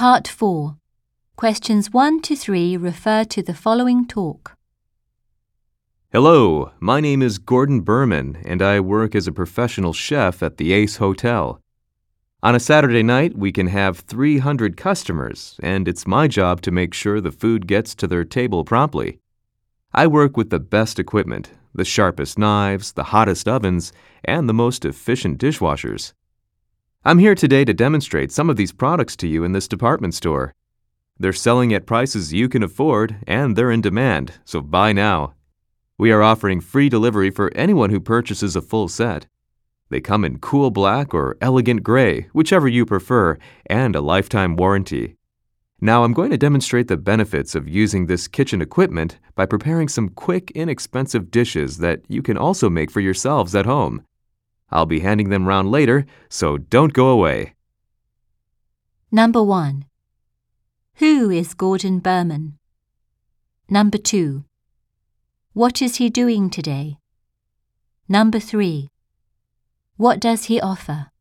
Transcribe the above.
Part 4. Questions 1 to 3 refer to the following talk. Hello, my name is Gordon Berman, and I work as a professional chef at the Ace Hotel. On a Saturday night, we can have 300 customers, and it's my job to make sure the food gets to their table promptly. I work with the best equipment, the sharpest knives, the hottest ovens, and the most efficient dishwashers. I'm here today to demonstrate some of these products to you in this department store. They're selling at prices you can afford, and they're in demand, so buy now. We are offering free delivery for anyone who purchases a full set. They come in cool black or elegant gray, whichever you prefer, and a lifetime warranty. Now I'm going to demonstrate the benefits of using this kitchen equipment by preparing some quick, inexpensive dishes that you can also make for yourselves at home. I'll be handing them round later, so don't go away. Number 1. Who is Gordon Berman? Number 2. What is he doing today? Number 3. What does he offer?